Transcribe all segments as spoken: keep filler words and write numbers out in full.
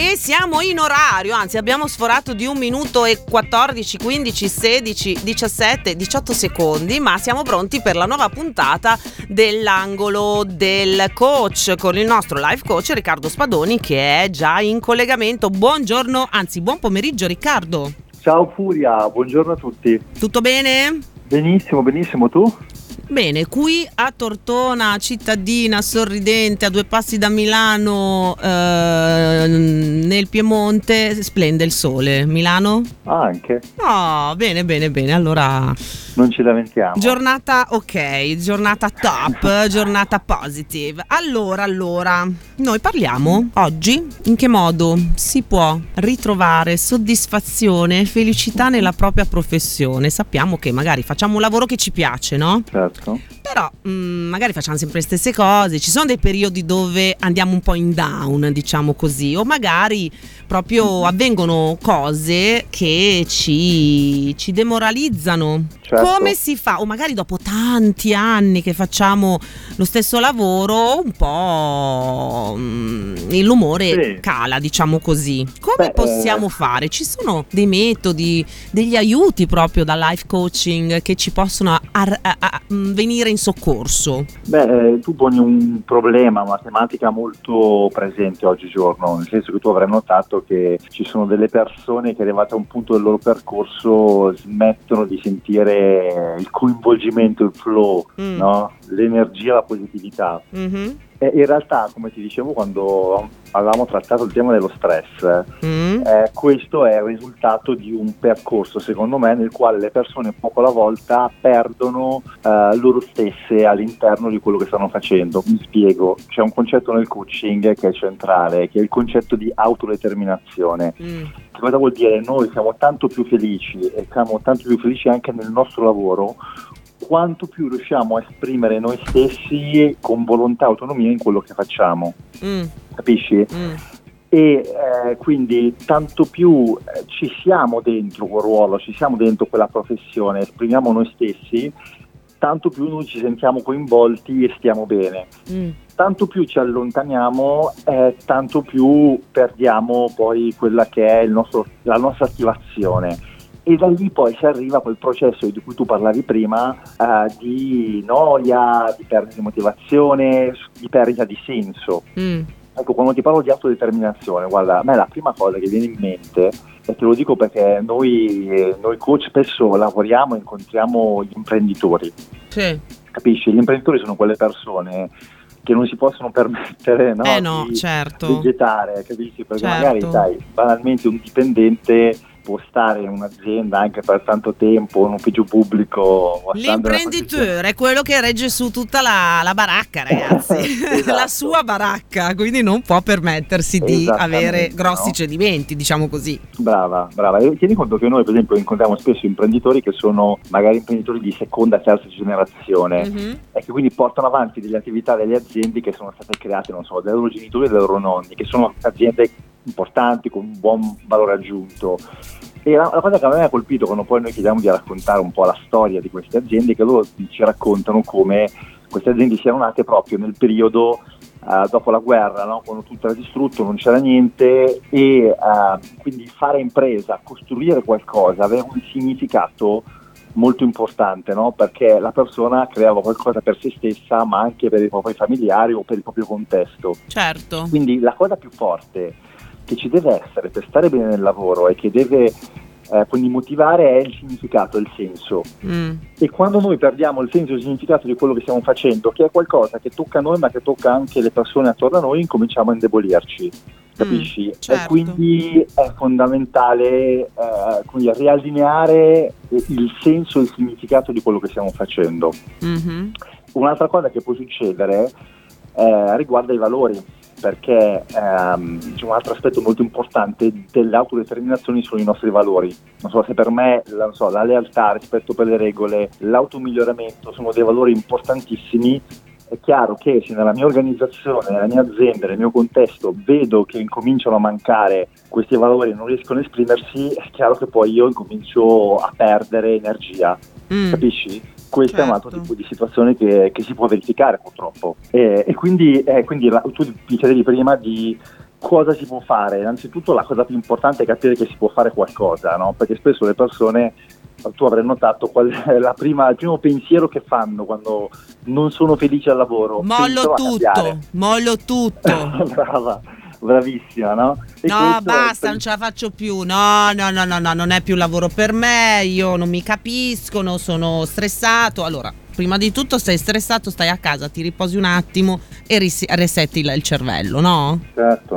E siamo in orario, anzi abbiamo sforato di un minuto e quattordici, quindici, sedici, diciassette, diciotto secondi, ma siamo pronti per la nuova puntata dell'angolo del coach con il nostro life coach Riccardo Spadoni, che è già in collegamento. Buongiorno, anzi buon pomeriggio Riccardo. Ciao Furia, buongiorno a tutti. Tutto bene? Benissimo, benissimo, tu? Bene, qui a Tortona, cittadina sorridente a due passi da Milano, eh, nel Piemonte, splende il sole. Milano? Anche. Oh, bene, bene, bene, allora... Non ci lamentiamo. Giornata ok, giornata top, giornata positive. Allora, allora, noi parliamo oggi in che modo si può ritrovare soddisfazione e felicità nella propria professione. Sappiamo che magari facciamo un lavoro che ci piace, no? Certo. Però mh, magari facciamo sempre le stesse cose, ci sono dei periodi dove andiamo un po' in down, diciamo così, o magari proprio avvengono cose che ci, ci demoralizzano. Certo. Come si fa? O magari dopo tanti anni che facciamo lo stesso lavoro, un po' mh, l'umore sì. cala, diciamo così. Come Beh, possiamo eh... fare? Ci sono dei metodi, degli aiuti proprio da life coaching che ci possono ar- a- a- venire in soccorso? Beh, tu poni un problema, una tematica molto presente oggigiorno, nel senso che tu avrai notato che ci sono delle persone che arrivate a un punto del loro percorso smettono di sentire il coinvolgimento, il flow, mm. no? L'energia, la positività. Mm-hmm. E in realtà, come ti dicevo quando avevamo trattato il tema dello stress, mm. eh, questo è il risultato di un percorso, secondo me, nel quale le persone poco alla volta perdono eh, loro stesse all'interno di quello che stanno facendo. Mi spiego, c'è un concetto nel coaching che è centrale, che è il concetto di autodeterminazione. Mm. Che cosa vuol dire? Noi siamo tanto più felici e siamo tanto più felici anche nel nostro lavoro quanto più riusciamo a esprimere noi stessi con volontà e autonomia in quello che facciamo. Mm. Capisci? Mm. E eh, quindi tanto più eh, ci siamo dentro quel ruolo, ci siamo dentro quella professione, esprimiamo noi stessi, tanto più noi ci sentiamo coinvolti e stiamo bene. Mm. Tanto più ci allontaniamo, eh, tanto più perdiamo poi quella che è il nostro, la nostra attivazione. E da lì poi si arriva a quel processo di cui tu parlavi prima, eh, di noia, di perdita di motivazione, di perdita di senso. Mm. Ecco, quando ti parlo di autodeterminazione, guarda, a me la prima cosa che viene in mente, e te lo dico perché noi, noi coach spesso lavoriamo e incontriamo gli imprenditori. Sì. Capisci? Gli imprenditori sono quelle persone che non si possono permettere, no, eh no, di certo. vegetare, capisci? Perché certo. magari, sai, banalmente un dipendente può stare in un'azienda anche per tanto tempo, in un ufficio pubblico. L'imprenditore è quello che regge su tutta la, la baracca, ragazzi. Esatto. La sua baracca, quindi non può permettersi di avere grossi no? cedimenti, diciamo così. Brava, brava. E tieni conto che noi per esempio incontriamo spesso imprenditori che sono magari imprenditori di seconda, terza generazione, mm-hmm. e che quindi portano avanti delle attività delle aziende che sono state create, non so, dai loro genitori e dai loro nonni, che sono aziende importanti con un buon valore aggiunto. E la, la cosa che a me ha colpito quando poi noi chiediamo di raccontare un po' la storia di queste aziende è che loro ci raccontano come queste aziende siano nate proprio nel periodo uh, dopo la guerra, no? Quando tutto era distrutto, non c'era niente e uh, quindi fare impresa, costruire qualcosa aveva un significato molto importante, no? Perché la persona creava qualcosa per se stessa ma anche per i propri familiari o per il proprio contesto. Certo. Quindi la cosa più forte che ci deve essere per stare bene nel lavoro e che deve eh, quindi motivare è il significato, il senso. Mm. E quando noi perdiamo il senso e il significato di quello che stiamo facendo, che è qualcosa che tocca a noi ma che tocca anche le persone attorno a noi, incominciamo a indebolirci, capisci? Mm, certo. E quindi è fondamentale eh, quindi riallineare il senso e il significato di quello che stiamo facendo. Mm-hmm. Un'altra cosa che può succedere eh, riguarda i valori, perché ehm, c'è un altro aspetto molto importante dell'autodeterminazione sono i nostri valori. Non so se per me non so, la lealtà, il rispetto per le regole, l'automiglioramento sono dei valori importantissimi. È chiaro che se nella mia organizzazione, nella mia azienda, nel mio contesto vedo che incominciano a mancare questi valori e non riescono a esprimersi, è chiaro che poi io incomincio a perdere energia, mm. capisci? Questo certo. È un altro tipo di situazione che, che si può verificare purtroppo e, e quindi, eh, quindi la, tu mi chiedevi prima di cosa si può fare. Innanzitutto la cosa più importante è capire che si può fare qualcosa, no? Perché spesso le persone, tu avrai notato qual è la prima, il primo pensiero che fanno quando non sono felici al lavoro. Mollo tutto, mollo tutto. Brava, bravissima, no? E no, basta, è... non ce la faccio più. No, no, no, no, no, non è più lavoro per me. Io non mi capiscono, sono stressato. Allora, prima di tutto sei stressato, stai a casa, ti riposi un attimo e ris- resetti il cervello, no? Certo.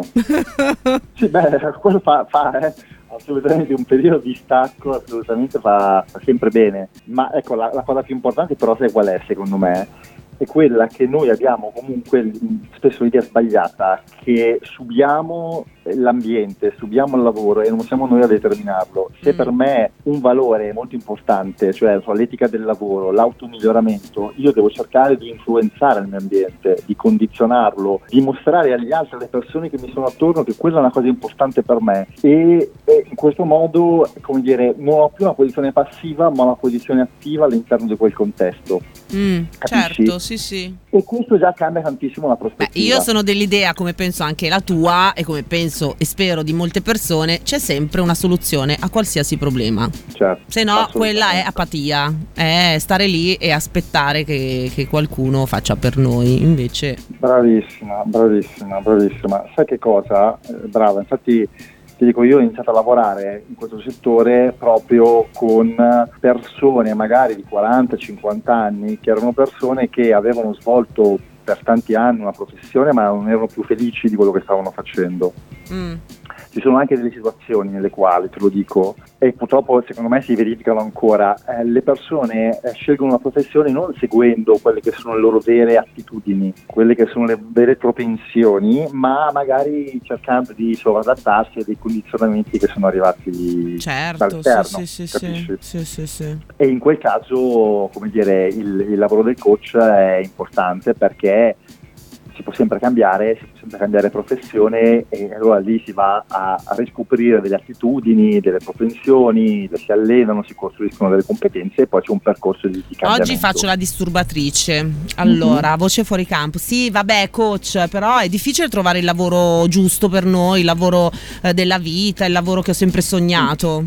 Sì, beh, quello fa, fa eh. assolutamente un periodo di stacco, assolutamente fa, fa sempre bene. Ma ecco, la, la cosa più importante però sai qual è, secondo me? È quella che noi abbiamo comunque spesso l'idea sbagliata che subiamo l'ambiente, subiamo il lavoro e non siamo noi a determinarlo. Se per me un valore molto importante, cioè l'etica del lavoro, l'automiglioramento, io devo cercare di influenzare il mio ambiente, di condizionarlo, di mostrare agli altri, alle persone che mi sono attorno, che quella è una cosa importante per me e, e in questo modo, come dire, non ho più una posizione passiva ma una posizione attiva all'interno di quel contesto. Mm, certo, sì sì. E questo già cambia tantissimo la prospettiva. Beh, io sono dell'idea, come penso anche la tua e come penso e spero di molte persone, c'è sempre una soluzione a qualsiasi problema. Certo, se no quella è apatia, è stare lì e aspettare che, che qualcuno faccia per noi. Invece bravissima, bravissima, bravissima. Sai che cosa? Eh, brava, infatti ti dico, io ho iniziato a lavorare in questo settore proprio con persone magari di quaranta cinquanta anni, che erano persone che avevano svolto per tanti anni una professione ma non erano più felici di quello che stavano facendo. Mm. Ci sono anche delle situazioni nelle quali, te lo dico, e purtroppo secondo me si verificano ancora, eh, le persone eh, scelgono una professione non seguendo quelle che sono le loro vere attitudini, quelle che sono le vere propensioni, ma magari cercando di sovradattarsi a dei condizionamenti che sono arrivati certo, dall'esterno, sì, sì, sì, sì, sì, sì. E in quel caso, come dire, il, il lavoro del coach è importante perché si può sempre cambiare, si può sempre cambiare professione e allora lì si va a, a riscoprire delle attitudini, delle propensioni, si allenano, si costruiscono delle competenze e poi c'è un percorso di, di cambiamento. Oggi faccio la disturbatrice, allora, mm-hmm. voce fuori campo, sì vabbè coach, però è difficile trovare il lavoro giusto per noi, il lavoro eh, della vita, il lavoro che ho sempre sognato.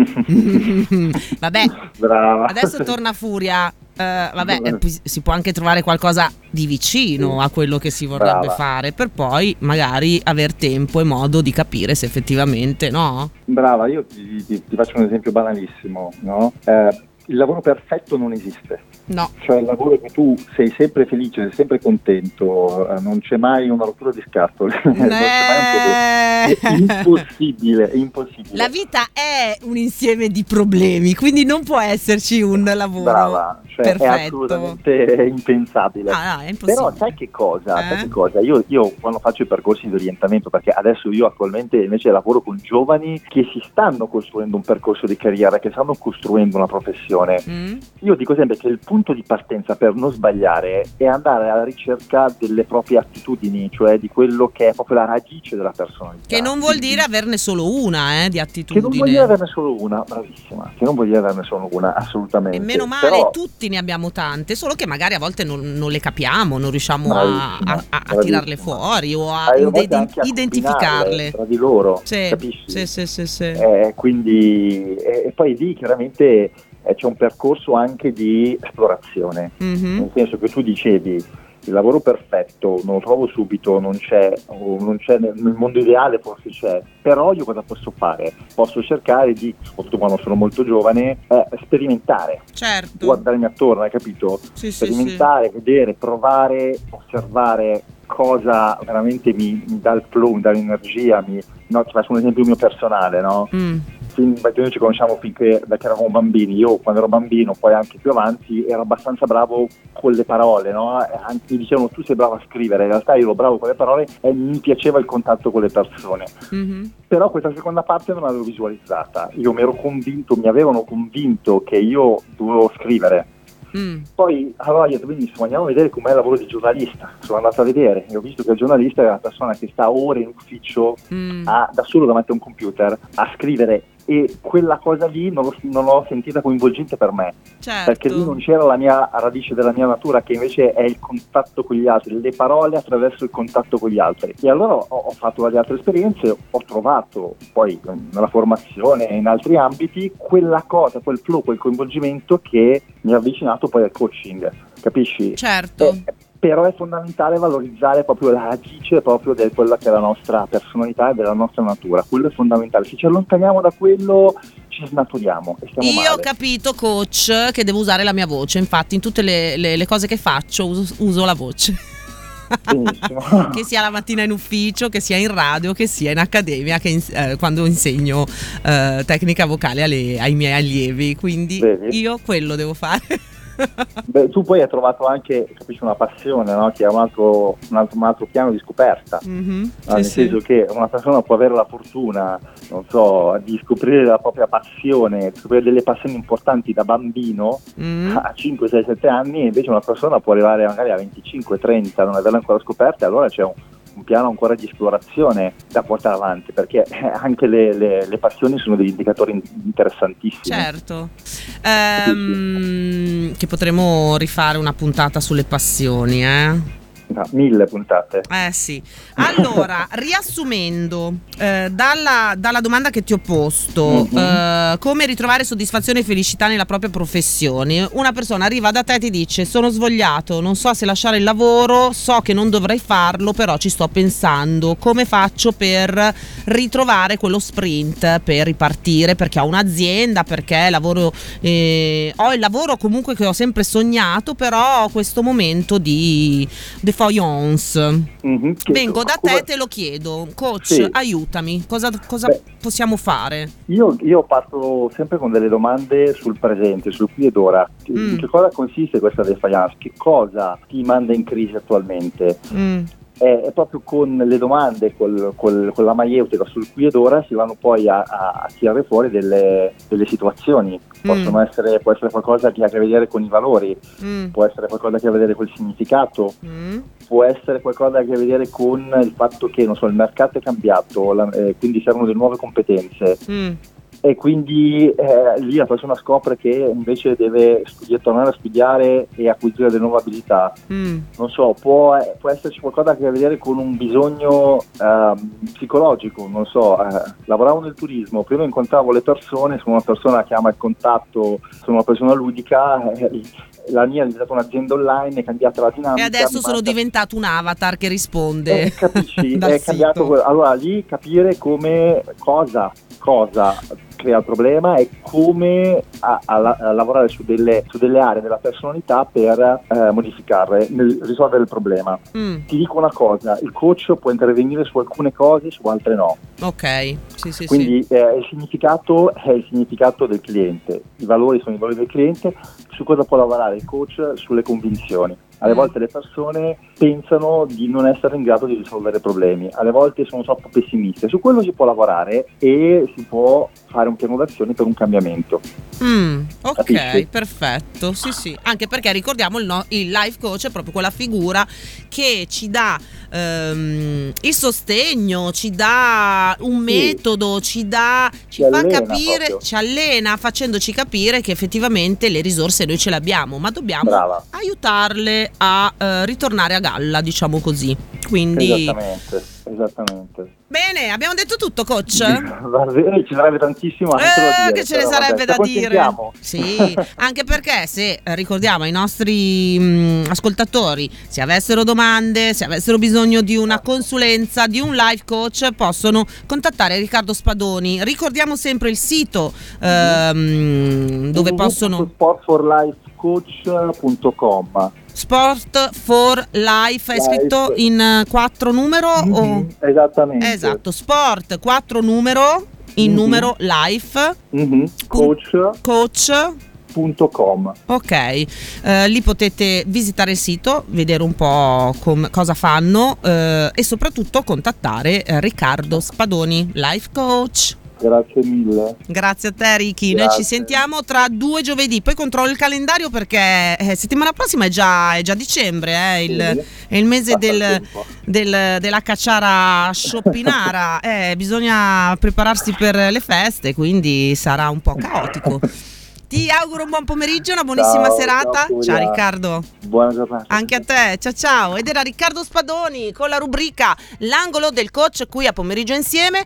Vabbè, brava. Adesso torna Furia. Uh, vabbè, eh, si può anche trovare qualcosa di vicino sì. a quello che si vorrebbe Brava. fare, per poi magari aver tempo e modo di capire se effettivamente no. Brava, io ti, ti, ti faccio un esempio banalissimo, no? Eh, il lavoro perfetto non esiste. No. Cioè il lavoro che tu sei sempre felice, sei sempre contento, eh, non c'è mai una rottura di scatole, non c'è mai un problema. È impossibile, è impossibile. La vita è un insieme di problemi, quindi non può esserci un lavoro Brava, cioè perfetto. È assolutamente impensabile. Ah, no, è impossibile. Però sai che cosa? Eh? Sai che cosa? Io, io quando faccio i percorsi di orientamento, perché adesso io attualmente invece lavoro con giovani che si stanno costruendo un percorso di carriera, che stanno costruendo una professione. Mm. Io dico sempre che il punto di partenza per non sbagliare è andare alla ricerca delle proprie attitudini, cioè di quello che è proprio la radice della personalità. Che non vuol dire averne solo una, eh, di attitudine. Che non vuol dire averne solo una, bravissima. Che non vuol dire averne solo una, assolutamente. E meno male, però, tutti ne abbiamo tante, solo che magari a volte non, non le capiamo, non riusciamo a, a, a tirarle fuori o a, ide- a identificarle tra di loro, sì, capisci? Sì, sì, sì, sì. Eh, quindi, e, e poi lì chiaramente eh, c'è un percorso anche di esplorazione, mm-hmm. nel senso che tu dicevi il lavoro perfetto non lo trovo subito, non c'è, o non c'è nel, nel mondo ideale forse c'è, però io cosa posso fare? Posso cercare di, soprattutto quando sono molto giovane, eh, sperimentare, certo. guardarmi attorno, hai capito? Sì, sperimentare, sì, sì. vedere, provare, osservare cosa veramente mi, mi dà il flow, mi dà l'energia, mi, no, ti faccio un esempio mio personale, no? Mm. Fin, noi ci conosciamo finché da che eravamo bambini. Io quando ero bambino, poi anche più avanti, ero abbastanza bravo con le parole, no? Anche mi dicevano tu sei bravo a scrivere, in realtà io ero bravo con le parole e mi piaceva il contatto con le persone. Mm-hmm. Però questa seconda parte non l'avevo visualizzata. Io mi ero convinto, mi avevano convinto che io dovevo scrivere. Mm. Poi allora io benissimo, andiamo a vedere com'è il lavoro di giornalista. Sono andato a vedere e ho visto che il giornalista è la persona che sta ore in ufficio mm. a, da solo davanti a un computer a scrivere e quella cosa lì non, l'ho, non l'ho sentita coinvolgente per me, certo. perché lì non c'era la mia radice della mia natura, che invece è il contatto con gli altri, le parole attraverso il contatto con gli altri. E allora ho, ho fatto varie altre esperienze, ho trovato poi nella formazione e in altri ambiti quella cosa, quel flow, quel coinvolgimento che mi ha avvicinato poi al coaching, capisci? Certo. Eh, però è fondamentale valorizzare proprio la radice proprio di quella che è la nostra personalità e della nostra natura. Quello è fondamentale. Se ci allontaniamo da quello ci snaturiamo e stiamo Io male. ho capito, coach, che devo usare la mia voce. Infatti in tutte le, le, le cose che faccio uso, uso la voce. Benissimo. Che sia la mattina in ufficio, che sia in radio, che sia in accademia, che in, eh, quando insegno eh, tecnica vocale alle, ai miei allievi. Quindi Vedi? Io quello devo fare. Beh, tu poi hai trovato anche, capisci, una passione, no? Che è un altro, un altro, un altro piano di scoperta, Mm-hmm. no? Sì, Nel sì. senso che una persona può avere la fortuna, non so, di scoprire la propria passione, di scoprire delle passioni importanti da bambino Mm. a cinque, sei, sette anni, e invece una persona può arrivare magari a venticinque, trenta, non averla ancora scoperta, e allora c'è un un piano ancora di esplorazione da portare avanti, perché anche le, le, le passioni sono degli indicatori interessantissimi. Certo. Ehm, che potremmo rifare una puntata sulle passioni, eh? No, mille puntate. Eh sì. Allora, riassumendo, eh, dalla, dalla domanda che ti ho posto, Mhm. eh, come ritrovare soddisfazione e felicità nella propria professione, una persona arriva da te e ti dice: sono svogliato, non so se lasciare il lavoro, so che non dovrei farlo, però ci sto pensando, come faccio per ritrovare quello sprint, per ripartire, perché ho un'azienda, perché lavoro, eh, ho il lavoro comunque che ho sempre sognato, però ho questo momento di defiance. Mhm, che- Vengo da come- te, te lo chiedo, coach, Sì. aiutami, cosa, cosa Beh. possiamo fare? Io, io parto sempre con delle domande sul presente, sul qui ed ora. Mm. In che cosa consiste questa defiance? Che cosa ti manda in crisi attualmente? Mm. È, è proprio con le domande, col, col, con la maieutica sul qui ed ora si vanno poi a, a, a tirare fuori delle, delle situazioni. Possono Mm. essere, può essere qualcosa che ha a che vedere con i valori, Mm. può essere qualcosa che ha a vedere col significato, Mm. può essere qualcosa che ha a vedere con il fatto che, non so, il mercato è cambiato, la- eh, quindi servono delle nuove competenze. Mm. E quindi eh, lì la persona scopre che invece deve studi- tornare a studiare e acquisire delle nuove abilità. Mm. Non so, può, eh, può esserci qualcosa che ha a vedere con un bisogno ehm, psicologico, non so, eh, lavoravo nel turismo, prima incontravo le persone, sono una persona che ama il contatto, sono una persona ludica, eh, la mia è diventata un'azienda online, è cambiata la dinamica. E adesso mi sono manca- diventato un avatar che risponde. eh, capisci, dal è cambiato sito. quello. Allora lì capire come cosa, cosa crea il problema e come a, a, la- a lavorare su delle, su delle aree della personalità per eh, modificarle, nel risolvere il problema. Mm. Ti dico una cosa, il coach può intervenire su alcune cose, su altre no. Ok, sì, sì, Quindi eh, il significato è il significato del cliente, i valori sono i valori del cliente. Su cosa può lavorare il coach? Sulle convinzioni. Alle Mm. volte le persone pensano di non essere in grado di risolvere problemi, alle volte sono troppo pessimiste. Su quello si può lavorare e si può fare un piano d'azione per un cambiamento. sì. Mm, ok, Capisci? perfetto. Sì, sì. Anche perché ricordiamo il, no- il life coach è proprio quella figura che ci dà ehm, il sostegno, ci dà un metodo, ci dà, ci Ci fa allena capire, proprio. ci allena facendoci capire che effettivamente le risorse noi ce le abbiamo, ma dobbiamo Brava. aiutarle a eh, ritornare a galla, diciamo così. Quindi Esattamente, esattamente. bene, abbiamo detto tutto, coach? Va bene, ci sarebbe tantissimo anche da Eh, dire, che ce ne però sarebbe vabbè, da ci dire. accontentiamo. Sì, anche perché se eh, ricordiamo ai nostri mh, ascoltatori, se avessero domande, se avessero bisogno di una consulenza, di un life coach, possono contattare Riccardo Spadoni. Ricordiamo sempre il sito ehm, dove possono sport for life coach punto com. Sport for Life, è Life. scritto in eh, quattro numero o Mhm, esattamente. esatto, Sport quattro numero in Mhm. numero Life Mhm, coach coach. punto com. Ok, eh, lì potete visitare il sito, vedere un po' com- cosa fanno eh, e soprattutto contattare eh, Riccardo Spadoni, life coach. Grazie mille. Grazie a te Ricky, Grazie. noi ci sentiamo tra due giovedì, poi controllo il calendario perché eh, settimana prossima è già, è già dicembre, eh, il, Sì. è il mese Passa il del, tempo. del- della cacciara shoppinara, eh, bisogna prepararsi per le feste, quindi sarà un po' caotico. Ti auguro un buon pomeriggio, una buonissima Ciao, serata. ciao, Furia. Ciao Riccardo. Buona giornata. Anche a te, ciao ciao. Ed era Riccardo Spadoni con la rubrica L'angolo del coach qui a Pomeriggio Insieme.